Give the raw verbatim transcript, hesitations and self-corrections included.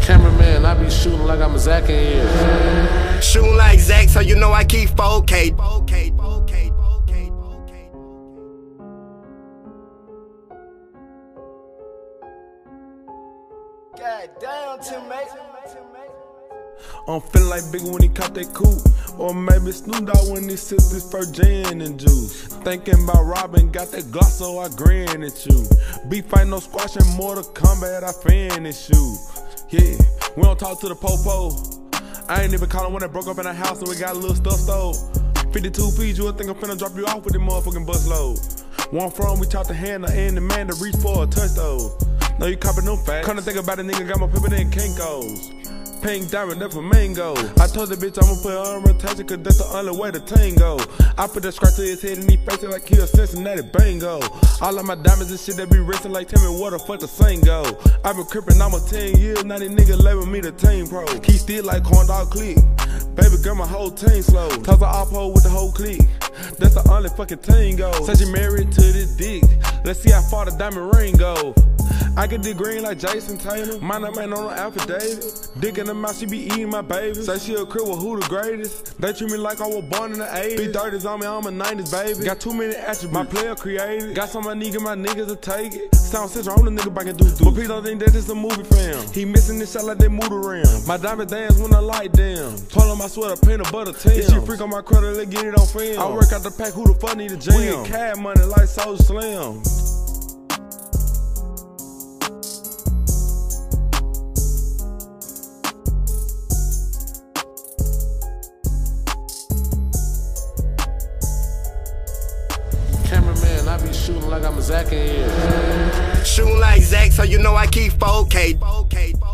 Cameraman, I be shooting like I'm Zach in here. Shooting like Zach, so you know I keep four K. God damn, Tim, mate. I'm feeling like Biggie when he caught that coupe, or maybe Snoop Dogg when he sipped his first gin and juice. Thinking about Robin, got that gloss, so I grin at you. Beef fight, no squash, and Mortal Kombat, I finish you. Yeah, we don't talk to the popo. I ain't even callin' when I broke up in the house and we got a little stuff stole. fifty-two feet, you would think I'm finna drop you off with this motherfucking bus load. One from, we taught the hand and the man to reach for a touch though. No, you copping them facts. Come to think about it, nigga got my pimpin' in Kinko's. Pink diamond, that flamingo. I told the bitch I'ma put her on rotation, cause that's the only way to tango. I put that scratch to his head and he face it like he a Cincinnati Bango. All of my diamonds and shit, they be racing like tell me what the fuck the same go. I been crippin' almost ten years, now these niggas label me the team pro. Keep still like corn dog click. Baby girl, my whole team slow. Toss the oppo with the whole clique. That's the only fucking thing go. Said she married to this dick. Let's see how far the diamond ring go. I get the green like Jason Taylor. My name ain't on no affidavit. Dick in the mouth, she be eating my baby. Say she a crib with who the greatest. They treat me like I was born in the eighties. B thirties on me, I'm a nineties baby. Got too many attributes, my player created. Got some of my niggas, my niggas to take it. Sound central, I'm the nigga back and do do. But people don't think that this a movie film. He missing this shot like they moved around. My diamond dance when I light down. Pull on my sweater, peanut butter Tim. If she freak on my credit, let's get it on film. I work out the pack, who the fuck need a jam? We get cash money like Soulja Slim. Cameraman, I be shooting like I'm Zach in here. Shooting like Zach, so you know I keep four K.